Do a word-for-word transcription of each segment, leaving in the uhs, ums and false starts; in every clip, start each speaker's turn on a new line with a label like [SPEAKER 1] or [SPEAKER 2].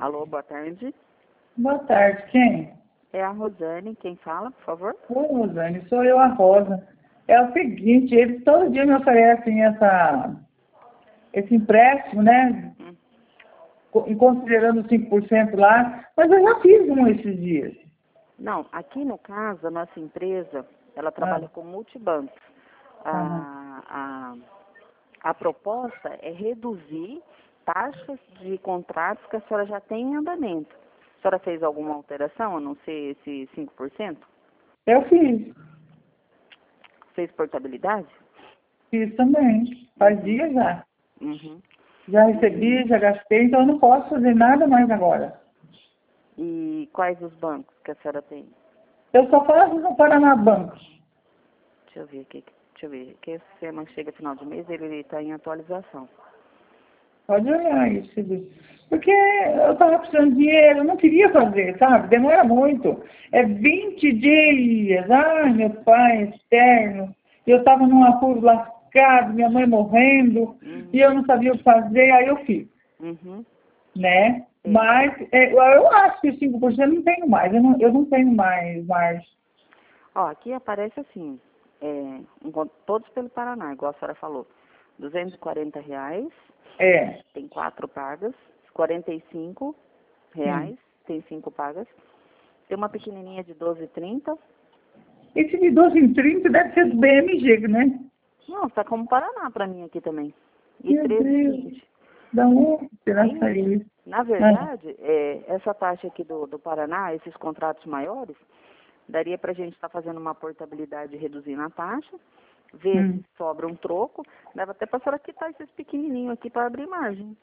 [SPEAKER 1] Alô, boa tarde.
[SPEAKER 2] Boa tarde, quem?
[SPEAKER 1] É a Rosane, quem fala, por favor?
[SPEAKER 2] Oi, Rosane, sou eu, a Rosa. É o seguinte, eles todo dia me oferecem essa, esse empréstimo, né?
[SPEAKER 1] Hum.
[SPEAKER 2] Co- Considerando os cinco por cento lá, mas eu já fiz um esses dias.
[SPEAKER 1] Não, aqui no caso, a nossa empresa, ela trabalha
[SPEAKER 2] Ah,
[SPEAKER 1] com multibancos.
[SPEAKER 2] aham.
[SPEAKER 1] A, a, a proposta é reduzir taxas de contratos que a senhora já tem em andamento. A senhora fez alguma alteração, a não ser esse cinco por cento?
[SPEAKER 2] Eu fiz,
[SPEAKER 1] Fez portabilidade?
[SPEAKER 2] fiz também, faz
[SPEAKER 1] Uhum,
[SPEAKER 2] dias já.
[SPEAKER 1] uhum.
[SPEAKER 2] Já
[SPEAKER 1] E,
[SPEAKER 2] recebi, já gastei, então eu não posso fazer nada mais agora.
[SPEAKER 1] e quais os bancos que a senhora tem?
[SPEAKER 2] Eu só faço no Paraná Banco.
[SPEAKER 1] Deixa eu ver aqui. Deixa eu ver. Que esse sistema chega final de mês, ele está em atualização.
[SPEAKER 2] Pode olhar isso, Cid. Porque eu estava precisando de dinheiro, eu não queria fazer, sabe? Demora muito. É vinte dias. Ai, meu pai eterno. Eu estava num apuro lascado, minha mãe morrendo, e
[SPEAKER 1] Uhum.
[SPEAKER 2] eu não sabia o que fazer, aí eu fiz,
[SPEAKER 1] Uhum.
[SPEAKER 2] né?
[SPEAKER 1] É.
[SPEAKER 2] Mas é, eu acho que cinco por cento eu não tenho mais, eu não, eu não tenho mais, mais.
[SPEAKER 1] Ó, aqui aparece assim, é, enquanto- todos pelo Paraná, igual a senhora falou. duzentos e quarenta reais,
[SPEAKER 2] É,
[SPEAKER 1] tem quatro pagas. quarenta e cinco
[SPEAKER 2] sim.
[SPEAKER 1] reais, tem cinco pagas. Tem uma pequenininha de doze e trinta.
[SPEAKER 2] Esse de doze em trinta deve ser do B M G, né?
[SPEAKER 1] Não, tá como Paraná pra mim aqui também. E
[SPEAKER 2] Meu
[SPEAKER 1] treze e
[SPEAKER 2] Deus,
[SPEAKER 1] vinte.
[SPEAKER 2] da onde será que
[SPEAKER 1] Aí,
[SPEAKER 2] saiu isso?
[SPEAKER 1] na
[SPEAKER 2] Ah,
[SPEAKER 1] verdade, é, essa taxa aqui do, do Paraná, esses contratos maiores, daria para a gente estar fazendo uma portabilidade reduzindo a taxa, ver
[SPEAKER 2] hum.
[SPEAKER 1] se sobra um troco, dava até para a senhora quitar esses pequenininhos aqui para abrir margem,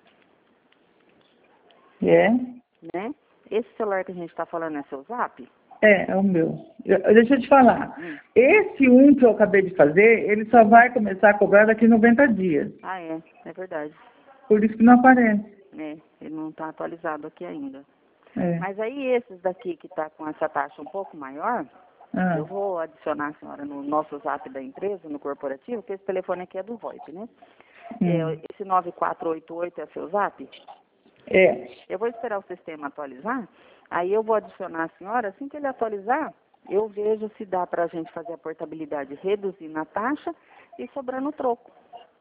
[SPEAKER 2] É?
[SPEAKER 1] né? Esse celular que a gente está falando é seu zap?
[SPEAKER 2] É, é o meu. Eu- deixa eu te falar.
[SPEAKER 1] Hum.
[SPEAKER 2] Esse um que eu acabei de fazer, ele só vai começar a cobrar daqui noventa dias.
[SPEAKER 1] Ah, é, é verdade.
[SPEAKER 2] Por isso que não aparece.
[SPEAKER 1] É, ele não está atualizado aqui ainda.
[SPEAKER 2] É.
[SPEAKER 1] Mas aí esses daqui que está com essa taxa um pouco maior,
[SPEAKER 2] Ah,
[SPEAKER 1] eu vou adicionar a senhora no nosso zap da empresa, no corporativo, que esse telefone aqui é do VoIP, né? É,
[SPEAKER 2] hum.
[SPEAKER 1] esse nove quatro oito oito é seu zap?
[SPEAKER 2] É.
[SPEAKER 1] Eu vou esperar o sistema atualizar, aí eu vou adicionar a senhora, assim que ele atualizar, eu vejo se dá para a gente fazer a portabilidade reduzindo a taxa e sobrando o troco.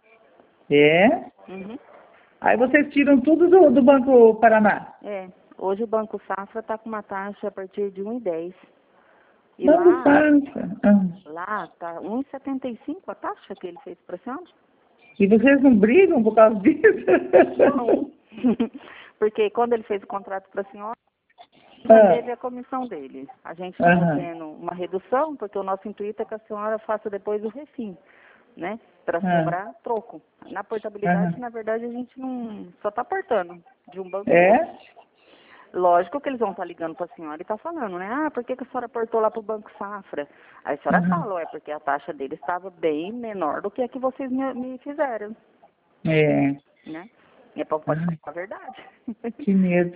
[SPEAKER 2] É?
[SPEAKER 1] Uhum.
[SPEAKER 2] Aí vocês tiram tudo do, do Banco Paraná.
[SPEAKER 1] É, hoje o Banco Safra está com uma taxa a partir de um e dez. E
[SPEAKER 2] Banco
[SPEAKER 1] lá,
[SPEAKER 2] Safra. Ah.
[SPEAKER 1] lá está um e setenta e cinco a taxa que ele fez para a senhora?
[SPEAKER 2] E vocês não brigam por causa disso?
[SPEAKER 1] Não. Porque quando ele fez o contrato para a senhora, já
[SPEAKER 2] Ah,
[SPEAKER 1] teve a comissão dele. A gente está
[SPEAKER 2] aham,
[SPEAKER 1] fazendo uma redução, porque o nosso intuito é que a senhora faça depois o refim, né? Para
[SPEAKER 2] ah,
[SPEAKER 1] sobrar troco. Na portabilidade,
[SPEAKER 2] aham.
[SPEAKER 1] na verdade, a gente não só está portando de um banco para o outro.
[SPEAKER 2] É?
[SPEAKER 1] Lógico que eles vão estar ligando para a senhora e tá falando, né? Ah, por que, que a senhora portou lá para o Banco Safra? Aí a senhora
[SPEAKER 2] Aham.
[SPEAKER 1] fala, é porque a taxa dele estava bem menor do que a que vocês me, me fizeram,
[SPEAKER 2] É.
[SPEAKER 1] né? E é pra, pode falar
[SPEAKER 2] Ai,
[SPEAKER 1] a verdade.
[SPEAKER 2] que medo.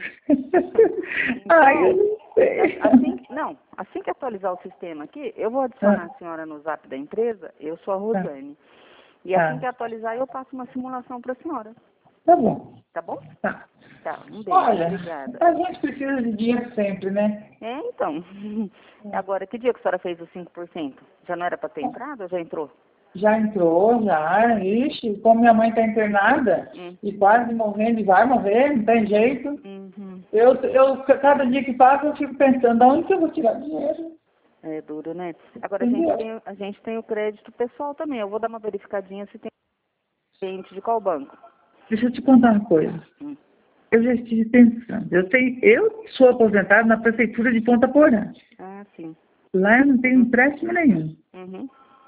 [SPEAKER 2] Ai, eu
[SPEAKER 1] Então,
[SPEAKER 2] não sei.
[SPEAKER 1] a- assim, não, assim que atualizar o sistema aqui, eu vou adicionar
[SPEAKER 2] Ah,
[SPEAKER 1] a senhora no zap da empresa, eu sou a
[SPEAKER 2] tá,
[SPEAKER 1] Rosane. E assim
[SPEAKER 2] tá,
[SPEAKER 1] que atualizar, eu passo uma simulação para a senhora,
[SPEAKER 2] tá bom.
[SPEAKER 1] tá bom?
[SPEAKER 2] Tá.
[SPEAKER 1] Tá, um beijo,
[SPEAKER 2] Olha,
[SPEAKER 1] obrigada.
[SPEAKER 2] a gente precisa de dinheiro sempre, né?
[SPEAKER 1] É, então. Agora, que dia que a senhora fez os cinco por cento? Já não era para ter entrado ou já entrou?
[SPEAKER 2] Já entrou, já. Ixi, como minha mãe está internada
[SPEAKER 1] Hum.
[SPEAKER 2] e quase morrendo e vai morrer, não tem jeito.
[SPEAKER 1] Uhum.
[SPEAKER 2] Eu, eu, cada dia que passa, eu fico pensando, de onde que eu vou tirar dinheiro?
[SPEAKER 1] É duro, né? Agora a gente
[SPEAKER 2] Entendeu?
[SPEAKER 1] tem, a gente tem o crédito pessoal também. Eu vou dar uma verificadinha se tem cliente de qual banco.
[SPEAKER 2] Deixa eu te contar uma coisa.
[SPEAKER 1] Hum.
[SPEAKER 2] Eu já estive pensando. Eu, tenho, eu sou aposentado na prefeitura de Ponta Porã.
[SPEAKER 1] Ah, sim.
[SPEAKER 2] Lá eu não tenho
[SPEAKER 1] Hum.
[SPEAKER 2] empréstimo nenhum.
[SPEAKER 1] Uhum.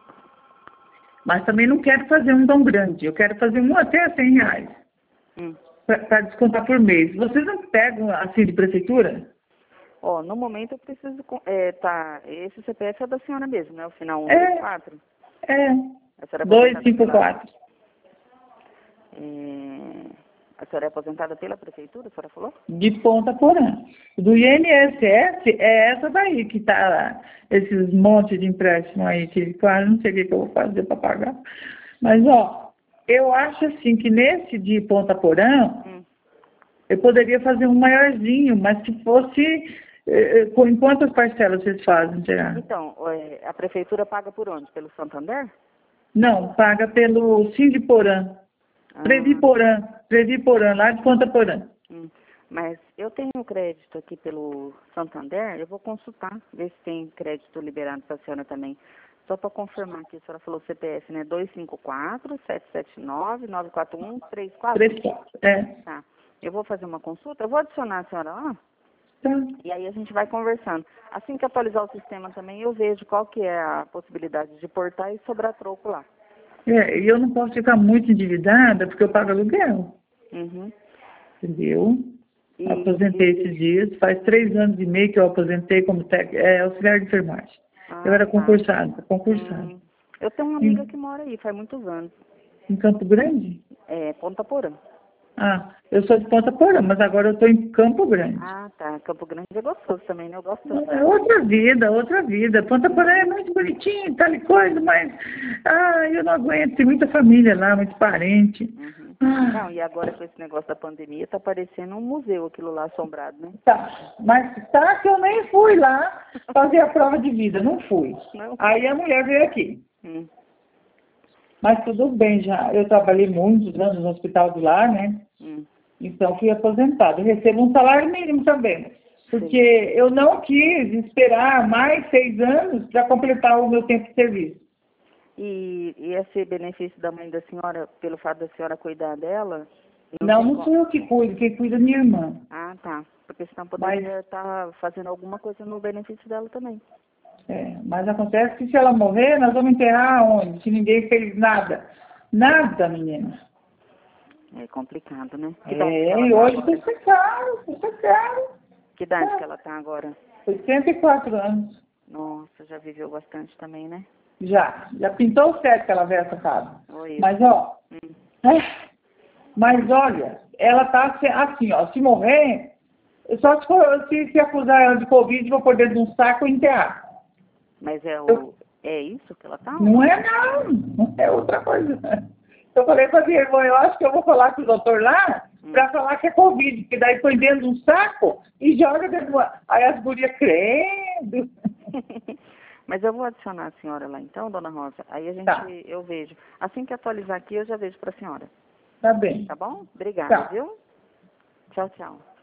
[SPEAKER 2] Mas também não quero fazer um tão grande. Eu quero fazer um até cem reais.
[SPEAKER 1] Hum.
[SPEAKER 2] Para descontar por mês. Vocês não pegam assim de prefeitura?
[SPEAKER 1] Ó, no momento eu preciso, com- é, tá, esse C P F é da senhora mesmo, né? O final um dois
[SPEAKER 2] É,
[SPEAKER 1] quatro.
[SPEAKER 2] é.
[SPEAKER 1] A senhora é
[SPEAKER 2] dois
[SPEAKER 1] aposentada
[SPEAKER 2] cinco
[SPEAKER 1] pela,
[SPEAKER 2] quatro.
[SPEAKER 1] é, a senhora é aposentada pela prefeitura, a senhora falou?
[SPEAKER 2] De Ponta Porã. Do I N S S é essa daí que tá esses montes de empréstimo aí, que quase não sei o que que eu vou fazer para pagar. Mas, ó, eu acho assim que nesse de Ponta Porã,
[SPEAKER 1] Hum.
[SPEAKER 2] Eu poderia fazer um maiorzinho, mas se fosse... eh, com em quantas parcelas vocês fazem, será?
[SPEAKER 1] Então, é, a prefeitura paga por onde? Pelo Santander?
[SPEAKER 2] Não, paga pelo Sindiporã.
[SPEAKER 1] Ah,
[SPEAKER 2] Previporã. Previporã, lá de Ponta Porã.
[SPEAKER 1] hum. Mas eu tenho crédito aqui pelo Santander, eu vou consultar, ver se tem crédito liberado para a senhora também. Só para confirmar aqui, a senhora falou C P F, né? dois cinco quatro, sete sete nove, nove quatro um, três quatro?
[SPEAKER 2] Três, quatro. É.
[SPEAKER 1] Tá. Eu vou fazer uma consulta, eu vou adicionar a senhora lá,
[SPEAKER 2] Tá.
[SPEAKER 1] e aí a gente vai conversando. Assim que atualizar o sistema também, eu vejo qual que é a possibilidade de portar e sobrar troco lá.
[SPEAKER 2] É, e eu não posso ficar muito endividada porque eu pago aluguel.
[SPEAKER 1] Uhum.
[SPEAKER 2] Entendeu?
[SPEAKER 1] E,
[SPEAKER 2] Aposentei esses dias. Faz três anos e meio que eu aposentei como tec, é, auxiliar de enfermagem.
[SPEAKER 1] ah,
[SPEAKER 2] Eu era
[SPEAKER 1] tá.
[SPEAKER 2] concursada, concursada.
[SPEAKER 1] Hum. Eu tenho uma amiga que mora aí, faz muitos anos.
[SPEAKER 2] Em Campo Grande?
[SPEAKER 1] É, Ponta Porã.
[SPEAKER 2] Ah, eu sou de Ponta Porã, mas agora eu estou em Campo Grande.
[SPEAKER 1] Ah, tá. Campo Grande é gostoso também, né? Eu gosto
[SPEAKER 2] Não,
[SPEAKER 1] tanto.
[SPEAKER 2] é outra vida, outra vida. Ponta Porã é muito bonitinho, tal e coisa, mas ah, eu não aguento. Tem muita família lá, muito parente.
[SPEAKER 1] Uhum.
[SPEAKER 2] Ah,
[SPEAKER 1] Não, e agora com esse negócio da pandemia, tá parecendo um museu aquilo lá assombrado, né?
[SPEAKER 2] tá, mas tá que eu nem fui lá fazer a prova de vida, não fui.
[SPEAKER 1] Não.
[SPEAKER 2] Aí a mulher veio aqui.
[SPEAKER 1] Hum.
[SPEAKER 2] Mas tudo bem já. Eu trabalhei muitos anos no hospital de lá, né?
[SPEAKER 1] Hum.
[SPEAKER 2] Então fui aposentada. Eu recebo um salário mínimo também. Porque eu não quis esperar mais seis anos para completar o meu tempo de serviço.
[SPEAKER 1] E, e esse benefício da mãe da senhora, pelo fato da senhora cuidar dela?
[SPEAKER 2] Não,
[SPEAKER 1] tem
[SPEAKER 2] não
[SPEAKER 1] como-
[SPEAKER 2] sou eu que cuido, quem cuida é minha irmã.
[SPEAKER 1] Ah, tá. Porque senão
[SPEAKER 2] Mas,
[SPEAKER 1] poderia estar fazendo alguma coisa no benefício dela também.
[SPEAKER 2] é, mas acontece que se ela morrer, nós vamos enterrar onde? Se ninguém fez nada. Nada, menina.
[SPEAKER 1] É complicado, né? Que
[SPEAKER 2] É,
[SPEAKER 1] idade que ela
[SPEAKER 2] e
[SPEAKER 1] tá
[SPEAKER 2] hoje
[SPEAKER 1] agora?
[SPEAKER 2] custa caro, custa caro.
[SPEAKER 1] Que idade que ela tá agora?
[SPEAKER 2] oitenta e quatro anos.
[SPEAKER 1] Nossa, já viveu bastante também, né?
[SPEAKER 2] Já, já pintou o certo que ela veio essa casa.
[SPEAKER 1] Oi.
[SPEAKER 2] Mas, ó,
[SPEAKER 1] Hum.
[SPEAKER 2] é, mas olha, ela tá se- assim, ó, se morrer, só se, for, se, se acusar ela de Covid, vou pôr dentro de um saco e enterrar.
[SPEAKER 1] Mas é o
[SPEAKER 2] Eu-
[SPEAKER 1] é isso que ela tá?
[SPEAKER 2] Não é não, não é outra coisa. Eu falei pra minha irmã, eu acho que eu vou falar com o doutor lá,
[SPEAKER 1] Hum.
[SPEAKER 2] pra falar que é Covid, porque daí põe dentro de um saco e joga dentro do... Aí as gurias credo.
[SPEAKER 1] Mas eu vou adicionar a senhora lá então, dona Rosa. Aí a gente,
[SPEAKER 2] Tá.
[SPEAKER 1] eu vejo. Assim que atualizar aqui, eu já vejo para a senhora.
[SPEAKER 2] Tá bem.
[SPEAKER 1] Tá bom? Obrigada,
[SPEAKER 2] Tá.
[SPEAKER 1] viu? Tchau, tchau.